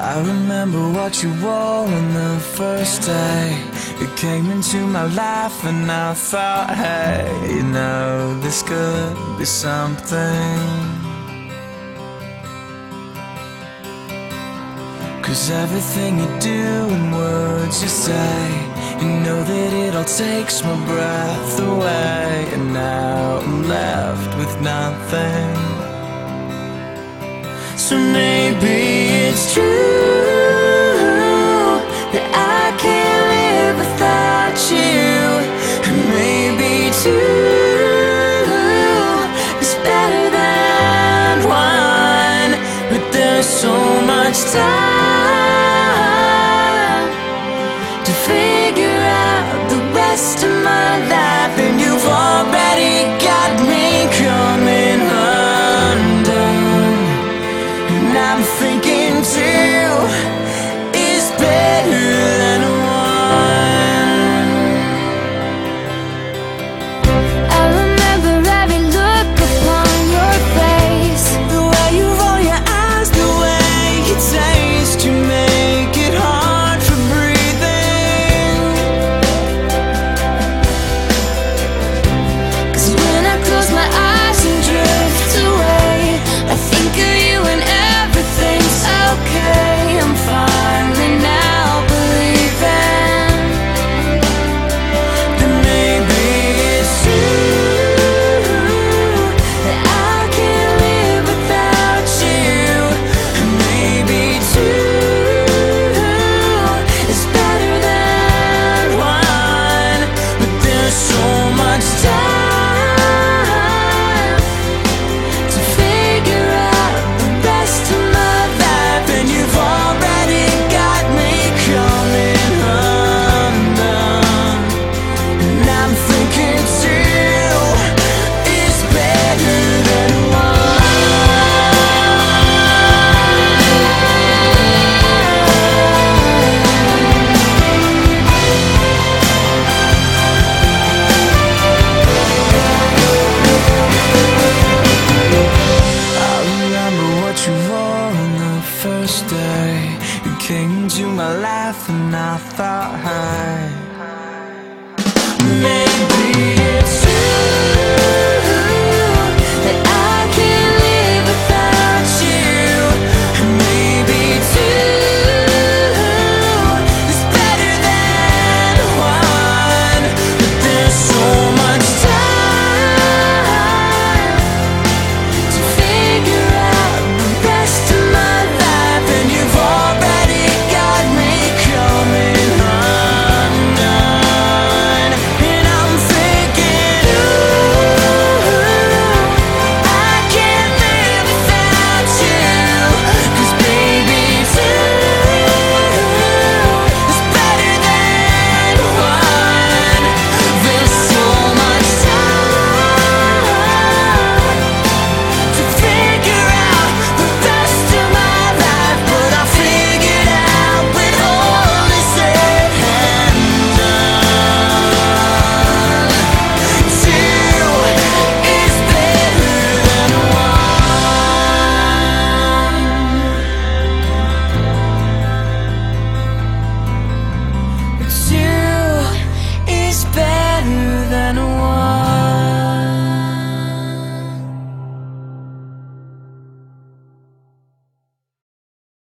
I remember what you wore on the first day. You came into my life and I thought, hey, you know, this could be something. 'Cause everything you do and words you say, you know that it all takes my breath away. And now I'm left with nothing. So maybe it's true that I can't live without you. And maybe two is better than one. But there's so much time to figure out the rest of my life, and you've already got me coming undone. And I'm thinking two is better than one. I remember every look upon your face, The way you roll your eyes, the way you taste, you make it hard for breathing. 'cause when I close my eyes and drift away, I think of you and everything's okay. I'm finally now believing Then maybe it's true that I can't live without you. and maybe two It's better than one. But there's so much time to figure out the rest of my life, and you've already got me coming undone. And I'm thinking two is better than I remember what you wore on the first day. You came into my life and I thought, hey,